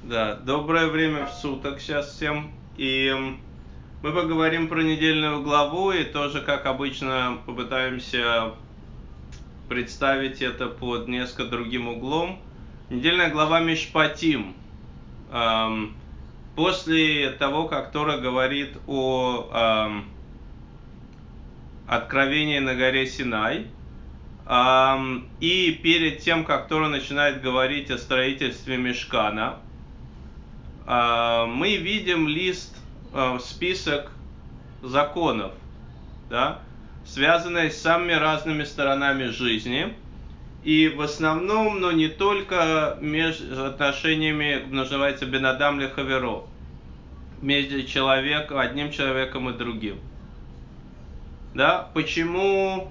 Да, доброе время суток сейчас всем. И мы поговорим про недельную главу и тоже, как обычно, попытаемся представить это под несколько другим углом. Недельная глава Мишпатим. После того, как Тора говорит о откровении на горе Синай, и перед тем, как Тора начинает говорить о строительстве Мишкана, мы видим список законов, да, связанные с самыми разными сторонами жизни, и в основном, но не только между отношениями, называется Бен Адам ле хаверо, между одним человеком и другим. Да, почему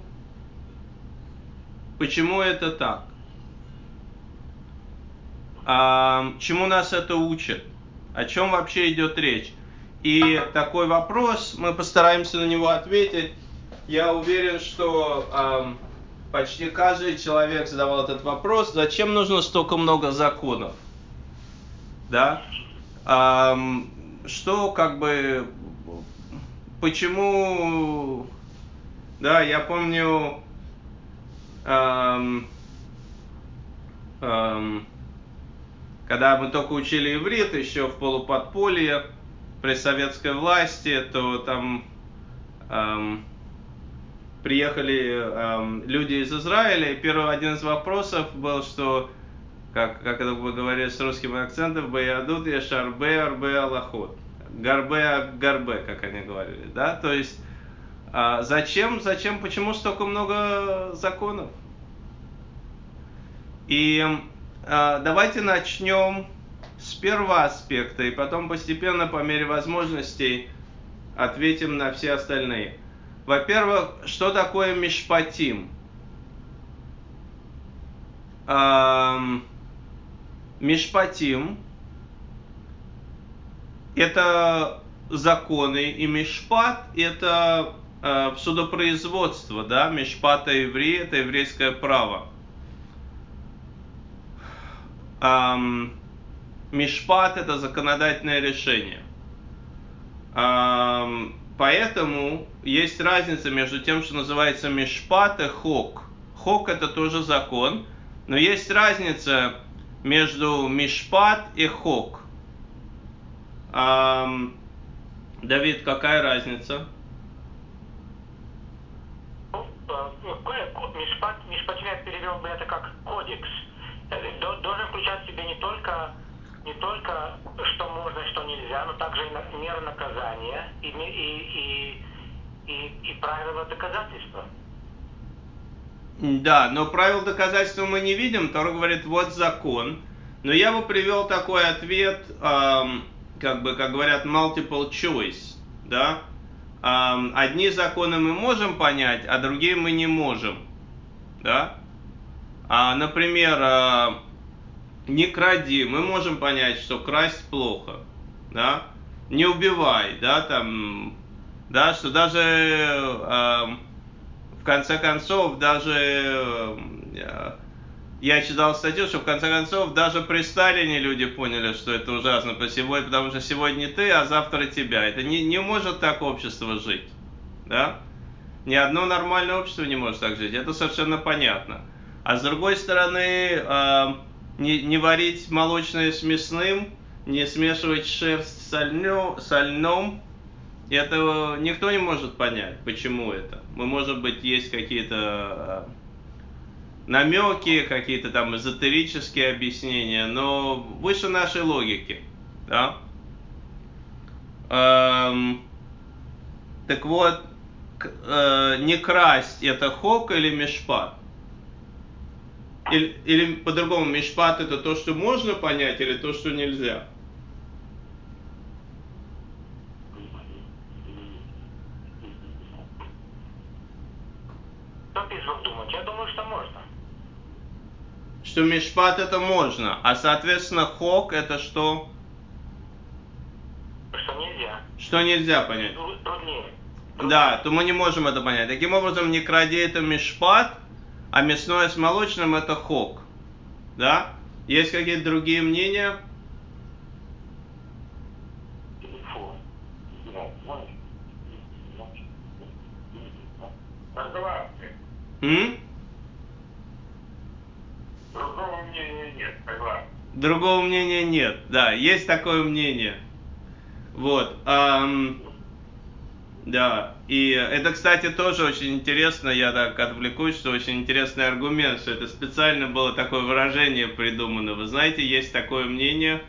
это так? Чему нас это учит? О чем вообще идет речь? И такой вопрос, мы постараемся на него ответить. Я уверен, что почти каждый человек задавал этот вопрос: зачем нужно столько много законов? Да? Почему? Да, я помню, когда мы только учили иврит, еще в полуподполье, при советской власти, то там приехали люди из Израиля, и один из вопросов был, что, как это вы говорили с русским акцентом, «Баядут еш арбе алахот». Гарбе, как они говорили, да, то есть почему столько много законов? И давайте начнем с первого аспекта, и потом постепенно, по мере возможностей, ответим на все остальные. Во-первых, что такое Мишпатим? Мишпатим – это законы, и Мишпат – это судопроизводство, да? Мишпат иври – это еврейское право. Мишпат – это законодательное решение. Поэтому есть разница между тем, что называется Мишпат и Хок. Хок – это тоже закон, но есть разница между Мишпат и Хок. Давид, какая разница? Мишпатим я перевел бы это как кодекс. Должен включать в себя не только что можно, что нельзя, но также и меры наказания и правила доказательства. Да, но правил доказательства мы не видим. Тора говорит, вот закон. Но я бы привел такой ответ, как говорят, multiple choice. Да? Одни законы мы можем понять, а другие мы не можем. Да? Например, не кради, мы можем понять, что красть плохо. Да? Не убивай, да, да, что даже в конце концов, даже я читал статью, что в конце концов даже при Сталине люди поняли, что это ужасно, потому что сегодня ты, а завтра тебя. Это не может так общество жить. Да? Ни одно нормальное общество не может так жить. Это совершенно понятно. А с другой стороны, не варить молочное с мясным, не смешивать шерсть со льном, это никто не может понять, почему это. Может быть, есть какие-то намеки, какие-то там эзотерические объяснения, но выше нашей логики. Да? Так вот, не красть — это хок или мишпат? Или по-другому, мишпат — это то, что можно понять, или то, что нельзя? Я думаю, что можно. Что мишпат — это можно, а соответственно хок — это что? Что нельзя. Что нельзя понять. Труднее. Да, то мы не можем это понять. Таким образом, не кради — это мишпат, а мясное с молочным — это хок. Да? Есть какие-то другие мнения? М? Другого мнения нет, согласен. Другого мнения нет. Да, есть такое мнение. Вот. Да. И это, кстати, тоже очень интересно. Я так отвлекусь, что очень интересный аргумент, что это специально было такое выражение придумано. Вы знаете, есть такое мнение.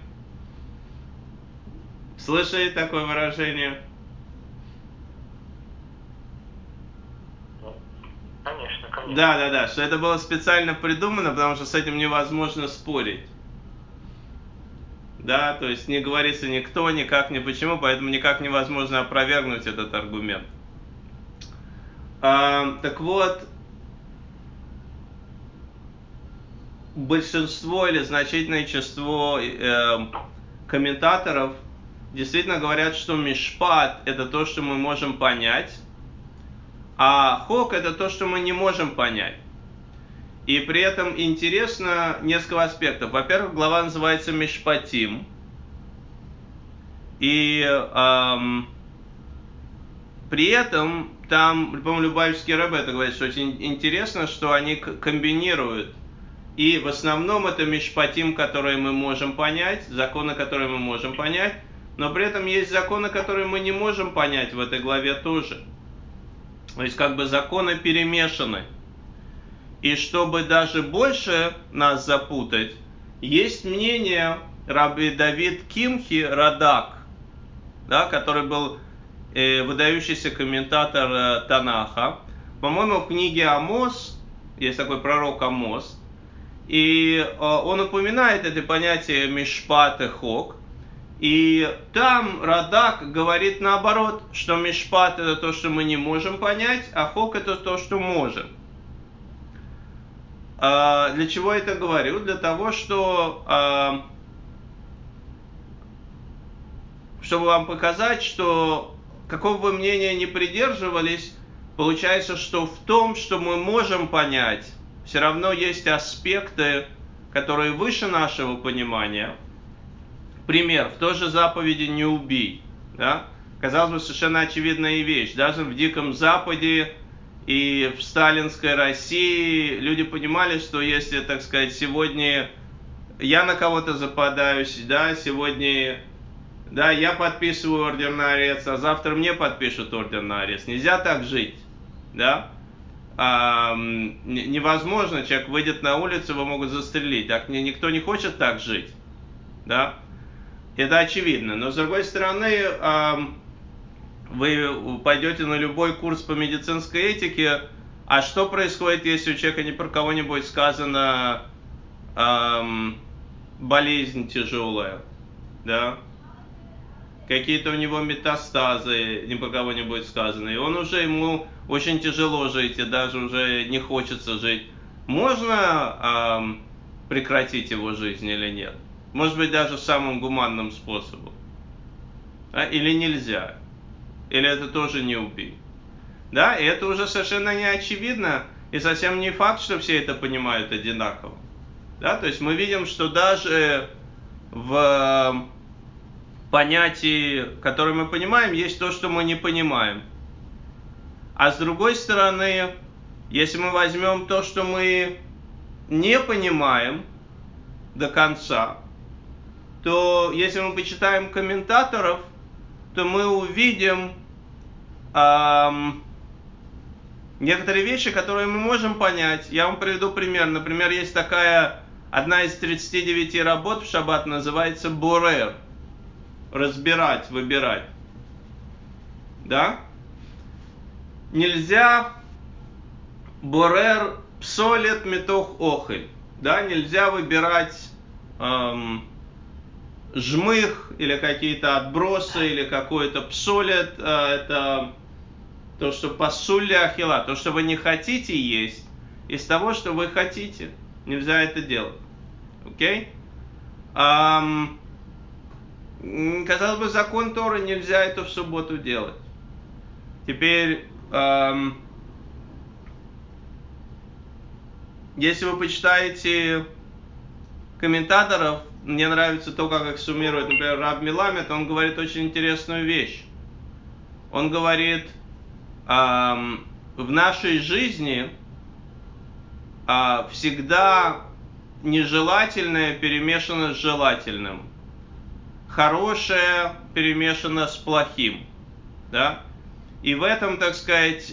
Слышали такое выражение? Конечно, конечно. Да, что это было специально придумано, потому что с этим невозможно спорить. Да, то есть не говорится никто, никак, ни почему, поэтому никак невозможно опровергнуть этот аргумент. Так вот, большинство или значительное число комментаторов действительно говорят, что мишпат – это то, что мы можем понять, а хок – это то, что мы не можем понять. И при этом интересно несколько аспектов. Во-первых, глава называется Мишпатим. И при этом там, по-моему, Любавичский рэбе это говорит, что очень интересно, что они комбинируют. И в основном это Мишпатим, которые мы можем понять, законы, которые мы можем понять, но при этом есть законы, которые мы не можем понять в этой главе тоже. То есть как бы законы перемешаны. И чтобы даже больше нас запутать, есть мнение Раби Давид Кимхи Радак, да, который был выдающийся комментатор Танаха. По-моему, в книге Амос, есть такой пророк Амос, и он упоминает это понятие мишпат и хок. И там Радак говорит наоборот, что мишпат это то, что мы не можем понять, а хок это то, что можем. Для чего я это говорю? Для того, что чтобы вам показать, что какого бы мнения ни придерживались, получается, что в том, что мы можем понять, все равно есть аспекты, которые выше нашего понимания. Пример, в той же заповеди «не убий». Да? Казалось бы, совершенно очевидная вещь. Даже в Диком Западе и в сталинской России люди понимали, что если, так сказать, сегодня я на кого-то западаюсь, да, сегодня да, я подписываю ордер на арест, а завтра мне подпишут ордер на арест. Нельзя так жить. Да? Невозможно, человек выйдет на улицу, его могут застрелить. Так никто не хочет так жить. Да? Это очевидно. Но с другой стороны, вы пойдете на любой курс по медицинской этике, а что происходит, если у человека ни про кого-нибудь сказано болезнь тяжелая, да? Какие-то у него метастазы, ни про кого не будет сказано, и ему очень тяжело жить, и даже уже не хочется жить. Можно прекратить его жизнь или нет? Может быть, даже самым гуманным способом. Или нельзя? Или это тоже не убий? Да, и это уже совершенно не очевидно, и совсем не факт, что все это понимают одинаково. Да, то есть мы видим, что даже в понятии, которое мы понимаем, есть то, что мы не понимаем. А с другой стороны, если мы возьмем то, что мы не понимаем до конца, то если мы почитаем комментаторов, то мы увидим некоторые вещи, которые мы можем понять. Я вам приведу пример. Например, есть такая одна из 39 работ в шаббат, называется Борер. Разбирать, выбирать. Да? Нельзя Борер псолет метох охель. Да, нельзя выбирать жмых или какие-то отбросы, или какой-то псолет, это то, что пасуль ахила, то, что вы не хотите есть, из того, что вы хотите. Нельзя это делать. Окей? Казалось бы, закон Торы, нельзя это в субботу делать. Теперь, если вы почитаете комментаторов, мне нравится то, как их суммирует, например, Рав Миламед, он говорит очень интересную вещь. он говорит, в нашей жизни всегда нежелательное перемешано с желательным, хорошее перемешано с плохим, да? И в этом, так сказать,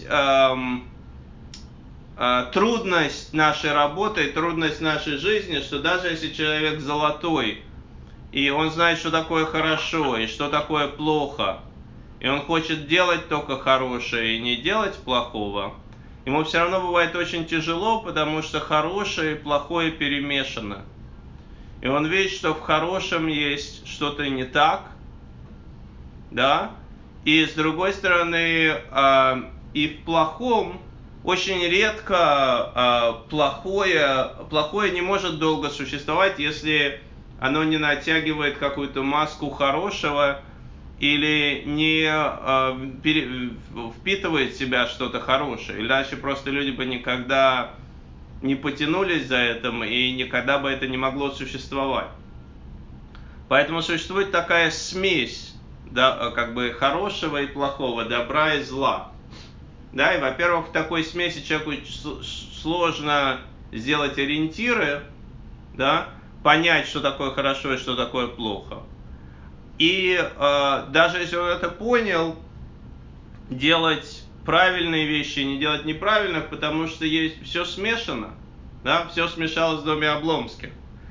трудность нашей работы, трудность нашей жизни, что даже если человек золотой, и он знает, что такое хорошо и что такое плохо, и он хочет делать только хорошее и не делать плохого, ему все равно бывает очень тяжело, потому что хорошее и плохое перемешано. И он видит, что в хорошем есть что-то не так, да, и с другой стороны, и в плохом очень редко плохое не может долго существовать, если оно не натягивает какую-то маску хорошего или не впитывает в себя что-то хорошее. Иначе просто люди бы никогда не потянулись за этим, и никогда бы это не могло существовать. Поэтому существует такая смесь, да, как бы хорошего и плохого, добра и зла. Да, и, во-первых, в такой смеси человеку сложно сделать ориентиры, да, понять, что такое хорошо и что такое плохо. И даже если он это понял, делать правильные вещи, не делать неправильных, потому что есть все смешано, да, все смешалось в доме Обломских.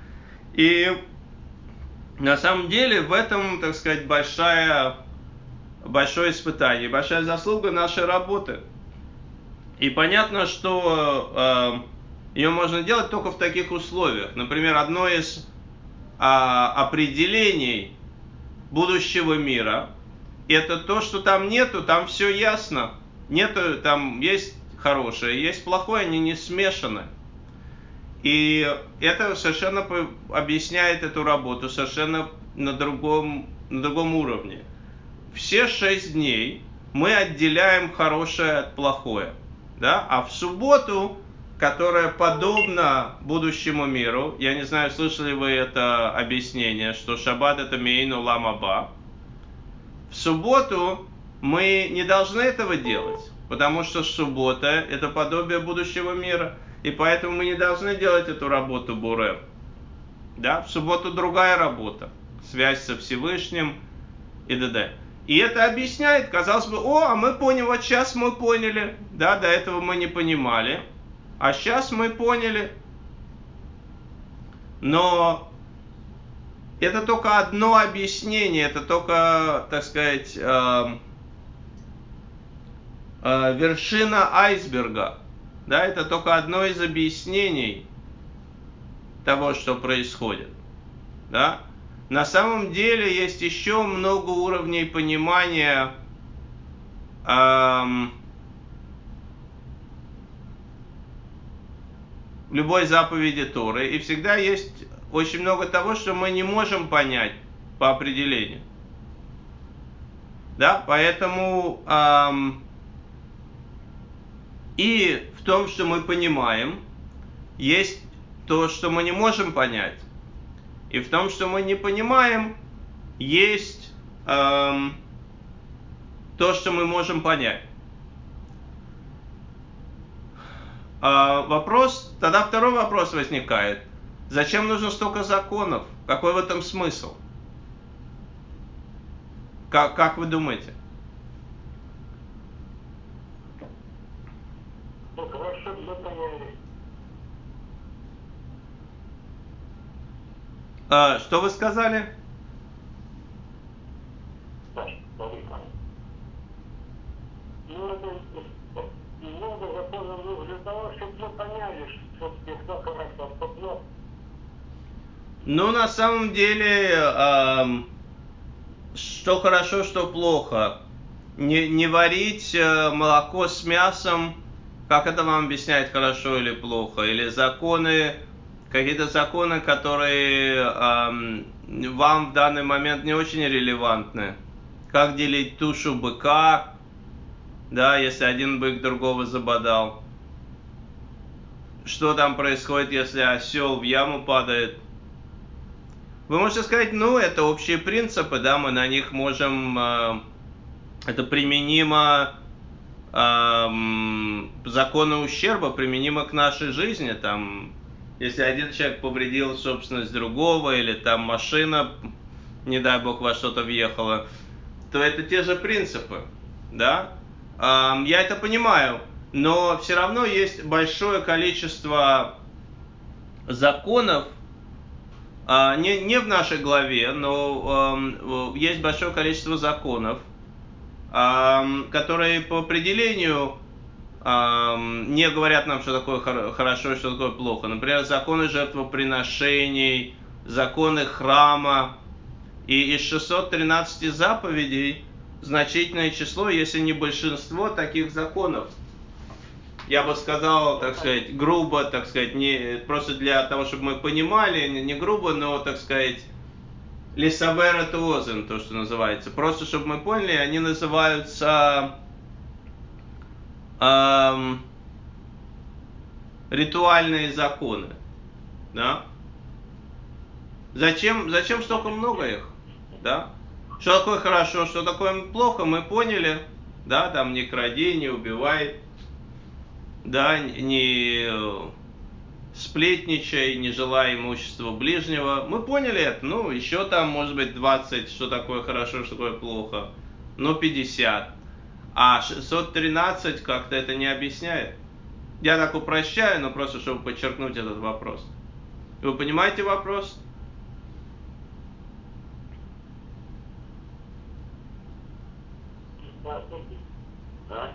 И на самом деле в этом, так сказать, большое испытание, большая заслуга нашей работы. И понятно, что ее можно делать только в таких условиях. Например, одно из определений будущего мира — это то, что там нету, там все ясно. Нету, там есть хорошее, есть плохое, они не смешаны. И это совершенно объясняет эту работу совершенно на другом уровне. Все 6 дней мы отделяем хорошее от плохое. Да? А в субботу, которая подобна будущему миру, я не знаю, слышали вы это объяснение, что шаббат — это мейн улам аба. В субботу мы не должны этого делать, потому что суббота — это подобие будущего мира, и поэтому мы не должны делать эту работу бурер. Да? В субботу другая работа, связь со Всевышним и т.д. И это объясняет, казалось бы, а мы поняли, вот сейчас мы поняли, да, до этого мы не понимали, а сейчас мы поняли. Но это только одно объяснение, это только, так сказать, вершина айсберга, да, это только одно из объяснений того, что происходит, да. На самом деле есть еще много уровней понимания любой заповеди Торы, и всегда есть очень много того, что мы не можем понять по определению. Да, поэтому и в том, что мы понимаем, есть то, что мы не можем понять. И в том, что мы не понимаем, есть то, что мы можем понять. Тогда второй вопрос возникает. Зачем нужно столько законов? Какой в этом смысл? Как вы думаете? Ну, хорошо, мы поняли. Что вы сказали? Ну, это много законов для того, чтобы мы поняли, что хорошо, что плохо. Ну, на самом деле, что хорошо, что плохо. Не варить молоко с мясом, как это вам объясняет, хорошо или плохо? Или какие-то законы, которые вам в данный момент не очень релевантны. Как делить тушу быка, да, если один бык другого забодал. Что там происходит, если осел в яму падает? Вы можете сказать, это общие принципы, да, мы на них можем это применимо, законы ущерба применимо к нашей жизни. Там, если один человек повредил собственность другого, или там машина, не дай бог, во что-то въехала, то это те же принципы, да? Я это понимаю, но все равно есть большое количество законов, не в нашей главе, но есть большое количество законов, которые по определению не говорят нам, что такое хорошо и что такое плохо. Например, законы жертвоприношений, законы храма. И из 613 заповедей значительное число, если не большинство, таких законов. Я бы сказал, так сказать, грубо, так сказать, не просто для того, чтобы мы понимали, не грубо, но, так сказать, лисабер это озен, то, что называется. Просто, чтобы мы поняли, они называются ритуальные законы. Да? Зачем столько много их? Да? Что такое хорошо, что такое плохо, мы поняли. Да, там не кради, не убивай. Да, не сплетничай, не желай имущества ближнего. Мы поняли это. Ну, еще там, может быть, 20, что такое хорошо, что такое плохо. Ну, 50. А 613 как-то это не объясняет. Я так упрощаю, но просто, чтобы подчеркнуть этот вопрос. Вы понимаете вопрос? Да?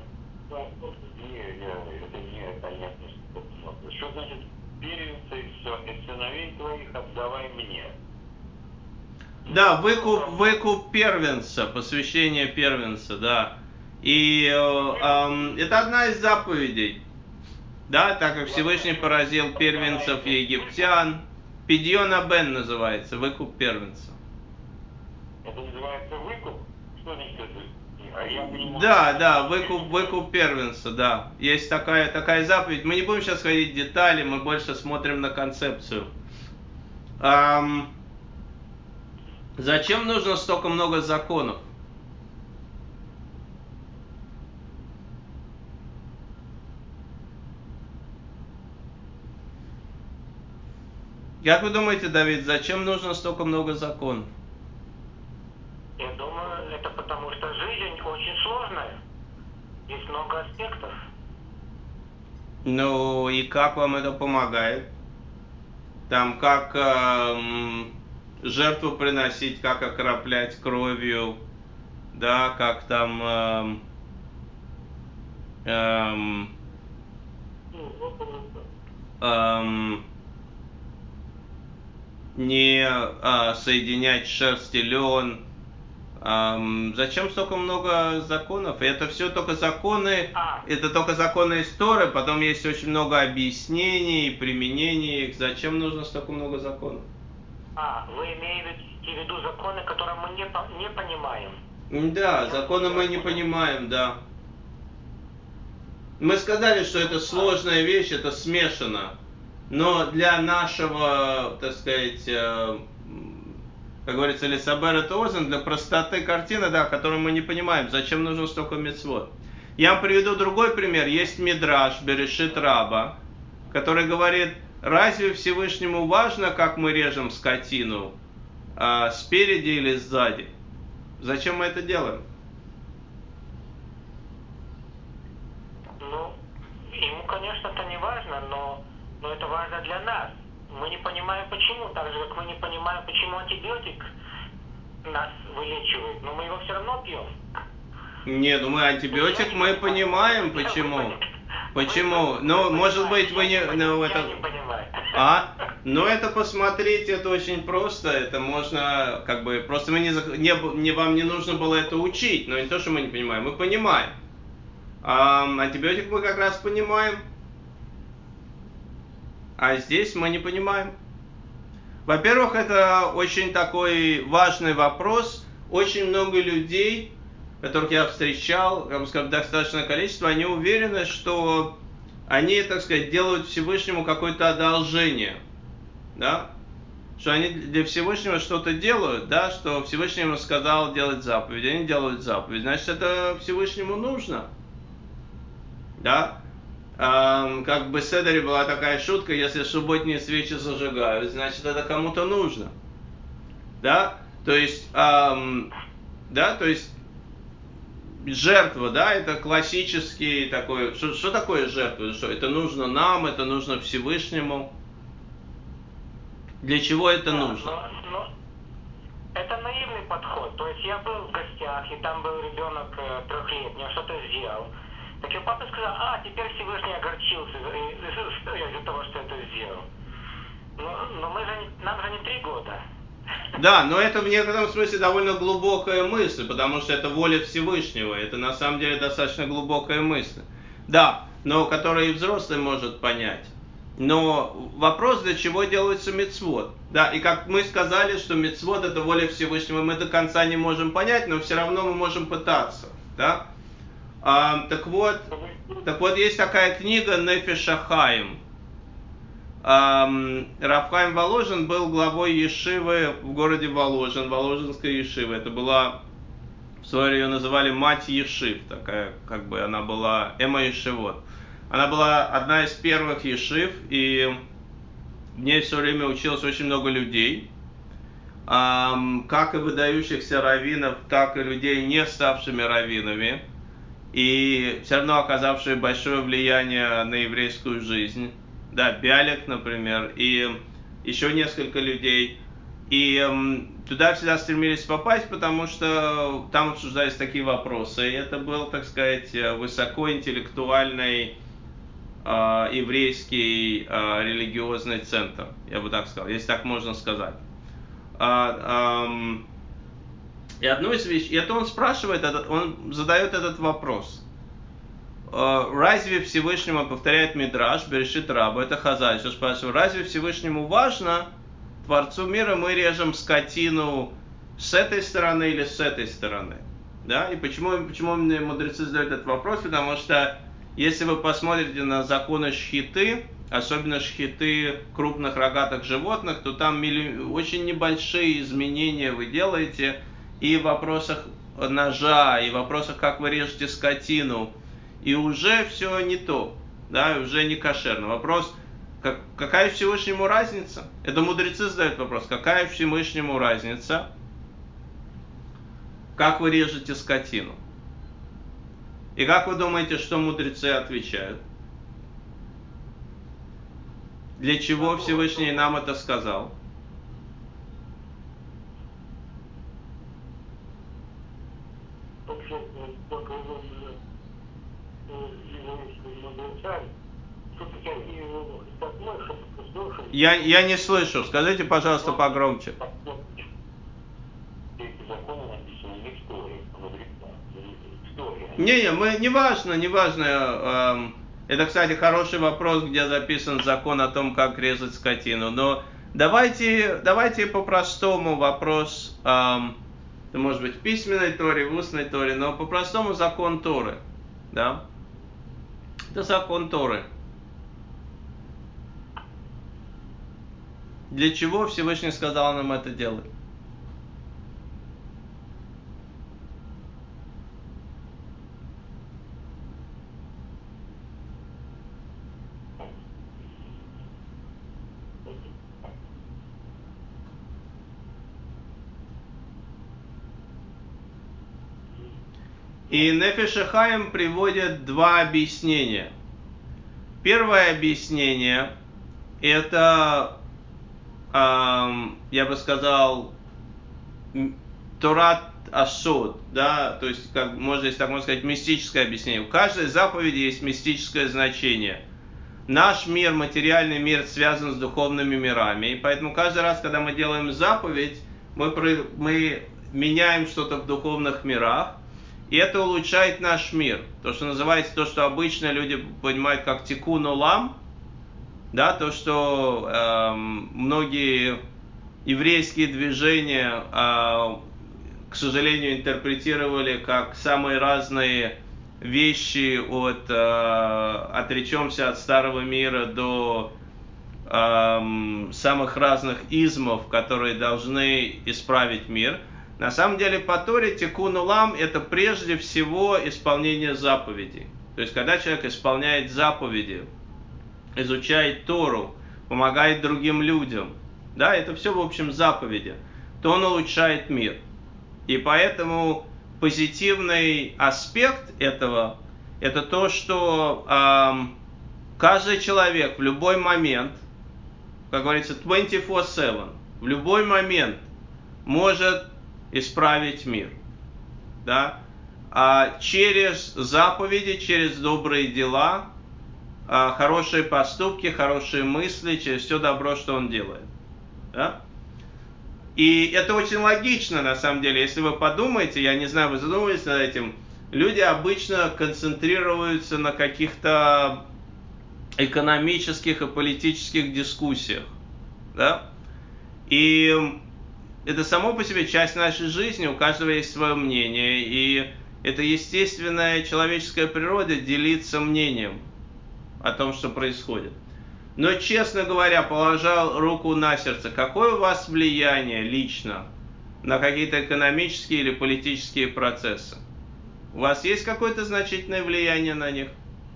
Это не понятно. Что значит первенца из сыновей твоих отдавай мне? Да, выкуп первенца, посвящение первенца, да. И это одна из заповедей. Да, так как Всевышний поразил первенцев египтян. Пидьон абен называется, выкуп первенца. Это называется выкуп? Что значит это? Да, выкуп первенца, да. Есть такая заповедь. Мы не будем сейчас ходить в детали, мы больше смотрим на концепцию. Зачем нужно столько много законов? Как вы думаете, Давид, зачем нужно столько много законов? Я думаю, это потому что жизнь очень сложная. Есть много аспектов. Ну и как вам это помогает? Там как жертву приносить, как окроплять кровью, да, как там не соединять шерсть и лен. Зачем столько много законов? И это все только законы, это только законы из Торы, потом есть очень много объяснений, применений их. Зачем нужно столько много законов? Вы имеете в виду законы, которые мы не понимаем? Да, законы мы не понимаем, да. Мы сказали, что это сложная вещь, это смешано. Но для нашего, так сказать, как говорится, лисабер это озен, для простоты картины, да, которую мы не понимаем, зачем нужно столько мицвот. Я вам приведу другой пример. Есть Мидраш Берешит Раба, который говорит, разве Всевышнему важно, как мы режем скотину, спереди или сзади? Зачем мы это делаем? Ну, ему, конечно, это не важно, но это важно для нас. Мы не понимаем, почему. Так же, как мы не понимаем, почему антибиотик нас вылечивает. Но мы его все равно пьем. Нет, ну мы антибиотик, мы понимаем, почему. Почему? Ну, может быть, вы не... Ну, это... Я не понимаю. Но это посмотреть, это очень просто. Это можно, как бы, просто вам не нужно было это учить. Но не то, что мы не понимаем, мы понимаем. Антибиотик мы как раз понимаем. А здесь мы не понимаем. Во-первых, это очень такой важный вопрос. Очень много людей, которых я встречал, как бы сказать, достаточное количество, они уверены, что они, так сказать, делают Всевышнему какое-то одолжение. Да? что они для Всевышнего что-то делают, да, что Всевышний ему сказал делать заповедь, они делают заповедь, значит, это Всевышнему нужно, да. Как бы в Седере была такая шутка, если субботние свечи зажигают, значит, это кому-то нужно, да, то есть, жертва, да, это классический такой, что такое жертва, что это нужно нам, это нужно Всевышнему, для чего это нужно? Но это наивный подход, то есть я был в гостях, и там был ребенок 3-летний, он что-то сделал. Так и папа сказал, теперь Всевышний огорчился из-за того, что это сделал. Но нам же не 3 года. Да, но это в некотором смысле довольно глубокая мысль, потому что это воля Всевышнего, это на самом деле достаточно глубокая мысль. Да, но которую и взрослый может понять. Но вопрос, для чего делается мицвот. Да, и как мы сказали, что мицвот это воля Всевышнего, мы до конца не можем понять, но все равно мы можем пытаться. Да? Так вот, есть такая книга Нефеш Хаим. Рав Хаим Воложин был главой ешивы в городе Воложин, Воложинской ешивы. Это была, в свое время ее называли мать ешив, такая, как бы она была эма ешивот. Она была одна из первых ешив, и в ней все время училось очень много людей, как и выдающихся раввинов, так и людей, не ставшими раввинами, и все равно оказавшие большое влияние на еврейскую жизнь. Да, Бялик, например, и еще несколько людей. И туда всегда стремились попасть, потому что там обсуждались такие вопросы. И это был, так сказать, высокоинтеллектуальный еврейский религиозный центр, я бы так сказал, если так можно сказать. И одну из вещей, это он спрашивает, он задает этот вопрос. Разве Всевышнему, повторяет Мидраш, Берешит Раба, это Хазаль, что спрашивает, разве Всевышнему важно, Творцу мира, мы режем скотину с этой стороны или с этой стороны? Да? И почему мне мудрецы задают этот вопрос? Потому что если вы посмотрите на законы шхиты, особенно шхиты крупных рогатых животных, то там очень небольшие изменения вы делаете и в вопросах ножа, и в вопросах, как вы режете скотину, и уже все не то, да, уже не кошерно. Вопрос, какая Всевышнему разница? Это мудрецы задают вопрос, какая Всевышнему разница, как вы режете скотину? И как вы думаете, что мудрецы отвечают? Для чего Всевышний нам это сказал? Я не слышу. Скажите, пожалуйста, погромче. Неважно. Это, кстати, хороший вопрос, где записан закон о том, как резать скотину. Но давайте по-простому вопрос, это может быть в письменной Торе, в устной Торе, но по-простому закон Торы. Да? Это закон Торы. Для чего Всевышний сказал нам это делать? И Нефеш Хаим приводит 2 объяснения. Первое объяснение – это, я бы сказал, Торат Ашот, да, то есть, если так можно сказать, мистическое объяснение. У каждой заповеди есть мистическое значение. Наш мир, материальный мир, связан с духовными мирами, и поэтому каждый раз, когда мы делаем заповедь, мы меняем что-то в духовных мирах, и это улучшает наш мир. То, что называется, то, что обычно люди понимают как тикун олам, да, то, что многие еврейские движения, к сожалению, интерпретировали как самые разные вещи, отречемся от старого мира до самых разных измов, которые должны исправить мир. На самом деле по Торе тикун улам — это прежде всего исполнение заповедей. То есть когда человек исполняет заповеди, изучает Тору, помогает другим людям, да, это все в общем заповеди, то он улучшает мир. И поэтому позитивный аспект этого — это то, что каждый человек в любой момент, как говорится, 24/7, в любой момент может исправить мир. Да? Через заповеди, через добрые дела, хорошие поступки, хорошие мысли, через все добро, что он делает. Да? И это очень логично, на самом деле. Если вы подумаете, я не знаю, вы задумывались над этим, люди обычно концентрируются на каких-то экономических и политических дискуссиях. Да? И это само по себе часть нашей жизни, у каждого есть свое мнение, и это естественная человеческая природа делиться мнением о том, что происходит. Но, честно говоря, положа руку на сердце, какое у вас влияние лично на какие-то экономические или политические процессы? У вас есть какое-то значительное влияние на них?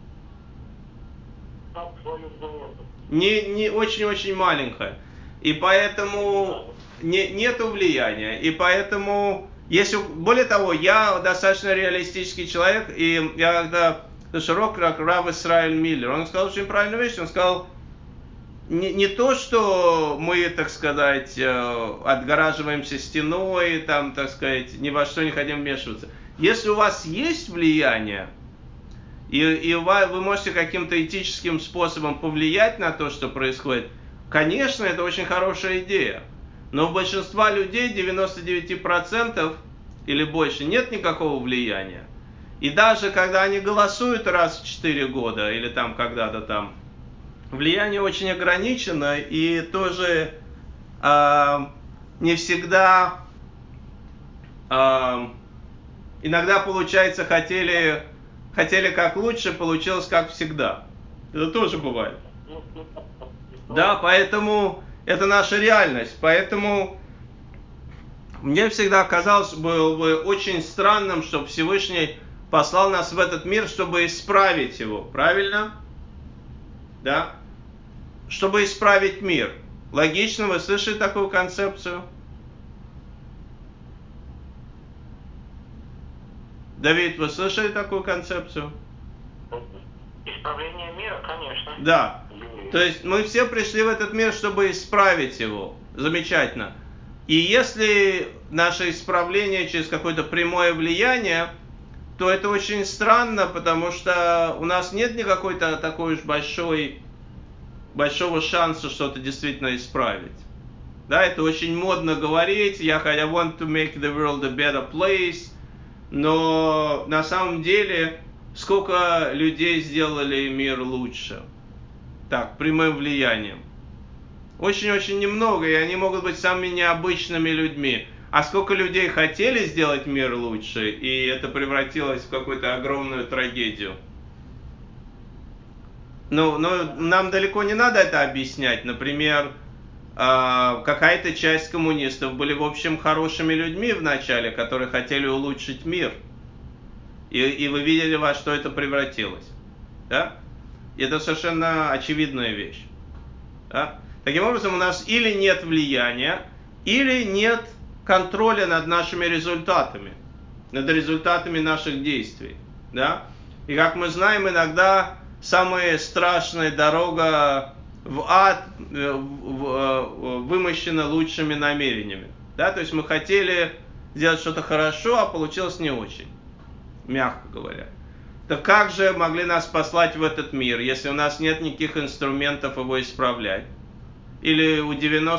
Не очень-очень маленькое. И поэтому нету влияния. И поэтому, если, более того, я достаточно реалистический человек, и я когда Рав Исраэль Миллер, он сказал очень правильную вещь, он сказал, не то, что мы, так сказать, отгораживаемся стеной, там, так сказать, ни во что не хотим вмешиваться. Если у вас есть влияние, и вы можете каким-то этическим способом повлиять на то, что происходит, конечно, это очень хорошая идея. Но у большинства людей, 99% или больше, нет никакого влияния. И даже когда они голосуют раз в 4 года, или там когда-то там, влияние очень ограничено, и тоже не всегда, иногда получается, хотели как лучше, получилось как всегда. Это тоже бывает. Да, поэтому это наша реальность. Поэтому мне всегда казалось было бы очень странным, что Всевышний послал нас в этот мир, чтобы исправить его. Правильно? Да? Чтобы исправить мир. Логично, вы слышали такую концепцию? Давид, вы слышали такую концепцию? Исправление мира, конечно. Да. То есть мы все пришли в этот мир, чтобы исправить его. Замечательно. И если наше исправление через какое-то прямое влияние, то это очень странно, потому что у нас нет никакой такой уж большого шанса что-то действительно исправить. Да, это очень модно говорить, I want to make the world a better place, но на самом деле сколько людей сделали мир лучше? Так, прямым влиянием. Очень-очень немного, и они могут быть самыми необычными людьми. А сколько людей хотели сделать мир лучше, и это превратилось в какую-то огромную трагедию. Но нам далеко не надо это объяснять. Например, какая-то часть коммунистов были, в общем, хорошими людьми в начале, которые хотели улучшить мир. И вы видели, во что это превратилось. Да? И это совершенно очевидная вещь. Да? Таким образом, у нас или нет влияния, или нет контроля над нашими результатами, над результатами наших действий. Да? И как мы знаем, иногда самая страшная дорога в ад вымощена лучшими намерениями. Да? То есть мы хотели сделать что-то хорошо, а получилось не очень, мягко говоря. Так как же могли нас послать в этот мир, если у нас нет никаких инструментов его исправлять? Или у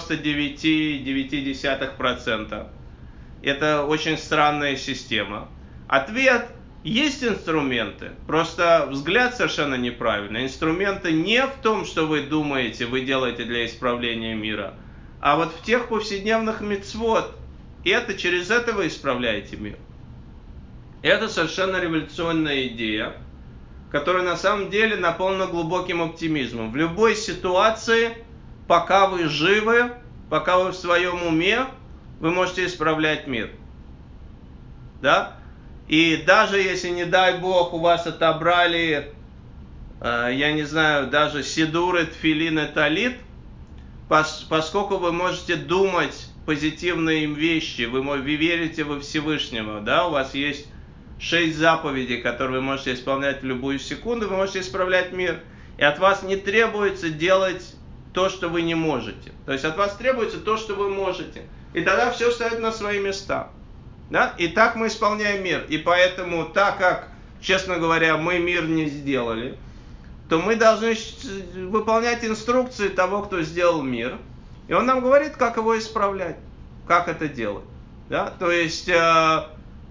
99,9%. Это очень странная система. Ответ: есть инструменты, просто взгляд совершенно неправильный. Инструменты не в том, что вы думаете, вы делаете для исправления мира, а вот в тех повседневных мицвот. И это через это вы исправляете мир. Это совершенно революционная идея, которая на самом деле наполнена глубоким оптимизмом. В любой ситуации пока вы живы, пока вы в своем уме, вы можете исправлять мир. Да? И даже если, не дай Бог, у вас отобрали, я не знаю, даже сидуры, тфилин и талит, поскольку вы можете думать позитивные вещи, вы верите во Всевышнего, да, у вас есть 6 заповедей, которые вы можете исполнять в любую секунду, вы можете исправлять мир. И от вас не требуется делать то, что вы не можете. То есть от вас требуется то, что вы можете. И тогда все встает на свои места. Да? И так мы исполняем мир. И поэтому, так как, честно говоря, мы мир не сделали, то мы должны выполнять инструкции того, кто сделал мир. И он нам говорит, как его исправлять, как это делать. Да? То есть я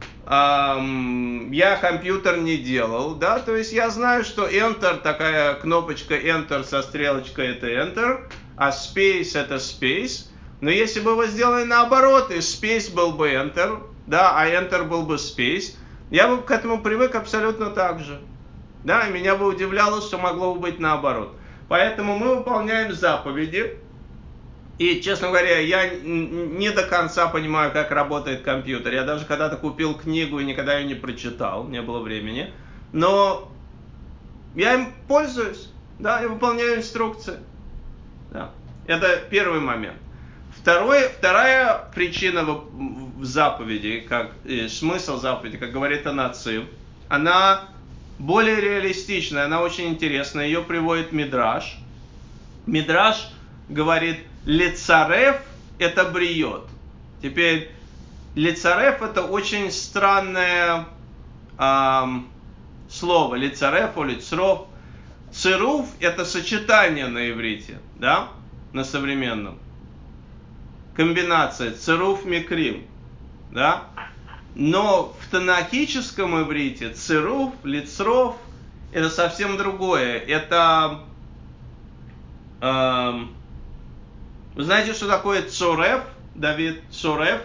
компьютер не делал, да, то есть я знаю, что Enter, такая кнопочка Enter со стрелочкой, это Enter, а Space это Space. Но если бы вы сделали наоборот, и Space был бы Enter, да, а Enter был бы Space, я бы к этому привык абсолютно так же. Да, и меня бы удивляло, что могло бы быть наоборот. Поэтому мы выполняем заповеди. И, честно говоря, я не до конца понимаю, как работает компьютер. Я даже когда-то купил книгу и никогда ее не прочитал, не было времени. Но я им пользуюсь, да, и выполняю инструкции. Да. Это первый момент. Вторая причина в заповеди, смысл заповеди, как говорит Анацив, она более реалистичная, она очень интересная. Ее приводит Мидраш. Мидраш говорит, лецарев это бриет. Теперь, лецарев это очень странное слово. Лецарев, лицров. Цируф это сочетание на иврите, да, на современном. Комбинация цируф микрим, да. Но в танахическом иврите цируф, лицров это совсем другое. Это вы знаете, что такое цорев, Давид, цорев?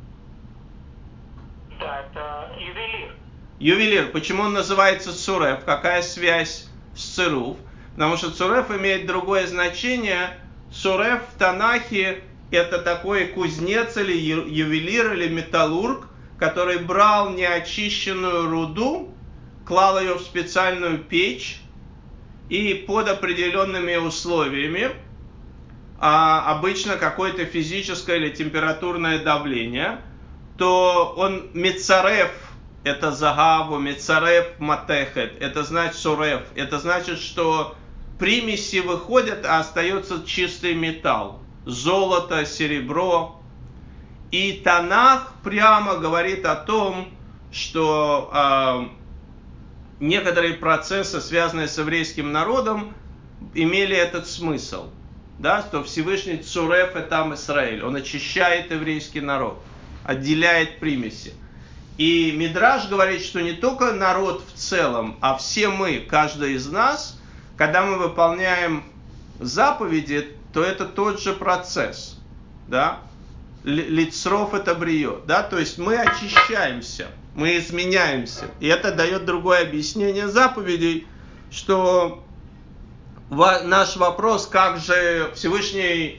Да, это ювелир. Ювелир. Почему он называется цорев? Какая связь с цируф? Потому что цорев имеет другое значение. Цорев в Танахе это такой кузнец или ювелир или металлург, который брал неочищенную руду, клал ее в специальную печь и под определенными условиями, обычно какое-то физическое или температурное давление, то он мецарев, это загаву, мецарев матехет, это значит сурев, это значит, что примеси выходят, а остается чистый металл, золото, серебро. И Танах прямо говорит о том, что некоторые процессы, связанные с еврейским народом, имели этот смысл. Да, что Всевышний Цуреф этам Исраэль, он очищает еврейский народ, отделяет примеси. И Мидраш говорит, что не только народ в целом, а все мы, каждый из нас, когда мы выполняем заповеди, то это тот же процесс. Да? Лицров это бриет. Да? То есть мы очищаемся, мы изменяемся. И это дает другое объяснение заповедей, что наш вопрос, как же Всевышний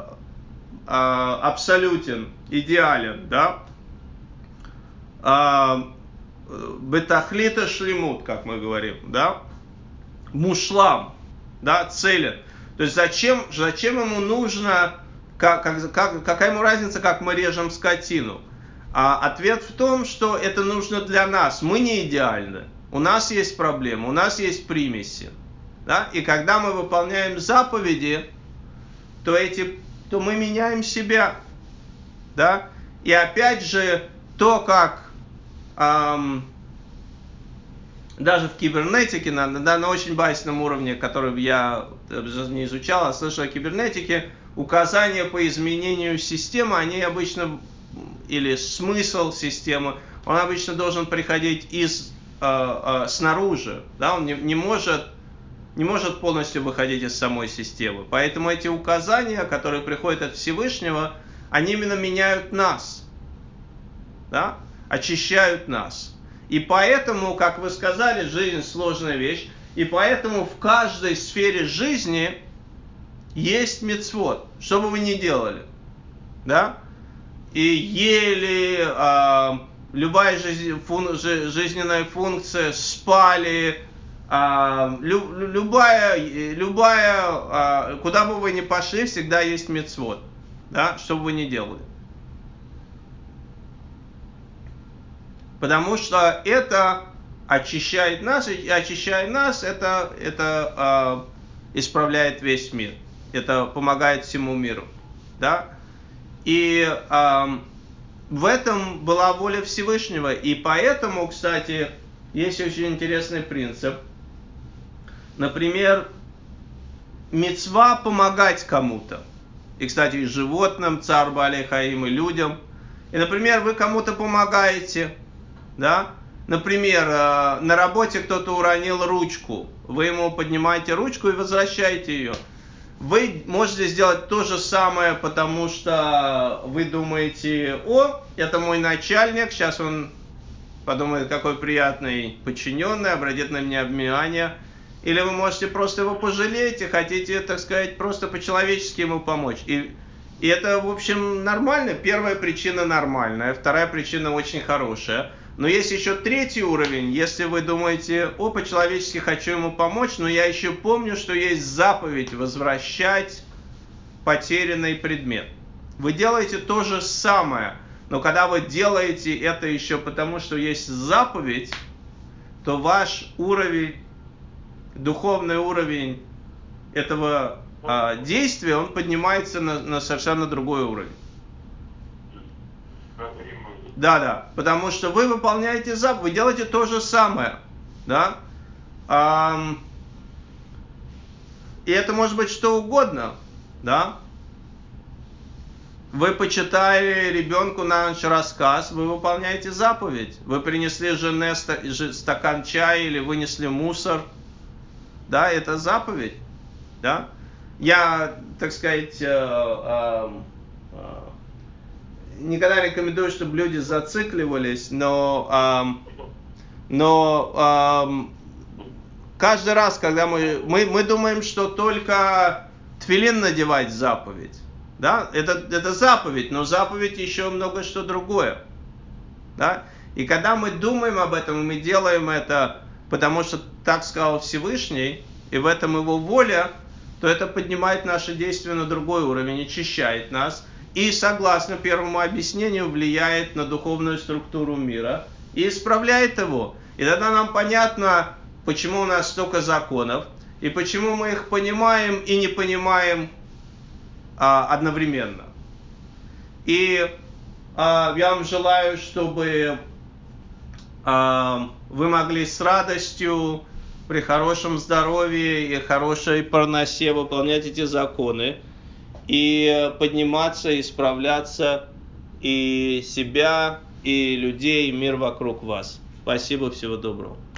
абсолютен, идеален, да? Бетахлита шлемут, как мы говорим, да? Мушлам, да, целен. То есть зачем ему нужно, какая ему разница, как мы режем скотину? Ответ в том, что это нужно для нас. Мы не идеальны. У нас есть проблемы, у нас есть примеси. Да? И когда мы выполняем заповеди, то мы меняем себя. Да? И опять же, то, как даже в кибернетике, на очень базисном уровне, который я не изучал, а слышал о кибернетике, указания по изменению системы, они обычно, или смысл системы, он обычно должен приходить снаружи. Да? Он не может полностью выходить из самой системы. Поэтому эти указания, которые приходят от Всевышнего, они именно меняют нас, да? Очищают нас. И поэтому, как вы сказали, жизнь сложная вещь, и поэтому в каждой сфере жизни есть мицвот, что бы вы ни делали, да, и ели, любая жизненная функция, спали, любая, куда бы вы ни пошли, всегда есть мицвот, да, что бы вы ни делали. Потому что это очищает нас, и очищая нас, это исправляет весь мир. Это помогает всему миру. Да? И в этом была воля Всевышнего. И поэтому, кстати, есть очень интересный принцип. Например, мицва помогать кому-то. И, кстати, и животным, цар Баалей Хаим, и людям. И, например, вы кому-то помогаете. Да? Например, на работе кто-то уронил ручку. Вы ему поднимаете ручку и возвращаете ее. Вы можете сделать то же самое, потому что вы думаете: о, это мой начальник, сейчас он подумает, какой приятный подчиненный, обратит на меня внимание. Или вы можете просто его пожалеть и хотите, так сказать, просто по-человечески ему помочь. И это, в общем, нормально. Первая причина нормальная, вторая причина очень хорошая. Но есть еще третий уровень. Если вы думаете: о, по-человечески хочу ему помочь, но я еще помню, что есть заповедь возвращать потерянный предмет. Вы делаете то же самое, но когда вы делаете это еще потому, что есть заповедь, то ваш уровень, духовный уровень этого действия, он поднимается на совершенно другой уровень. Да, потому что вы выполняете заповедь, вы делаете то же самое, да. И это может быть что угодно, да. Вы почитали ребенку на ночь рассказ, вы выполняете заповедь. Вы принесли жене стакан чая или вынесли мусор, да, это заповедь, да. Я, так сказать, никогда рекомендую, чтобы люди зацикливались, но каждый раз, когда мы думаем, что только тфилин надевать заповедь, да, это заповедь, но заповедь еще много что другое, да, и когда мы думаем об этом, и мы делаем это, потому что так сказал Всевышний, и в этом его воля, то это поднимает наше действие на другой уровень, очищает нас, и, согласно первому объяснению, влияет на духовную структуру мира и исправляет его. И тогда нам понятно, почему у нас столько законов, и почему мы их понимаем и не понимаем одновременно. И я вам желаю, чтобы вы могли с радостью, при хорошем здоровье и хорошей парносе выполнять эти законы, и подниматься, исправляться и себя, и людей, и мир вокруг вас. Спасибо, всего доброго.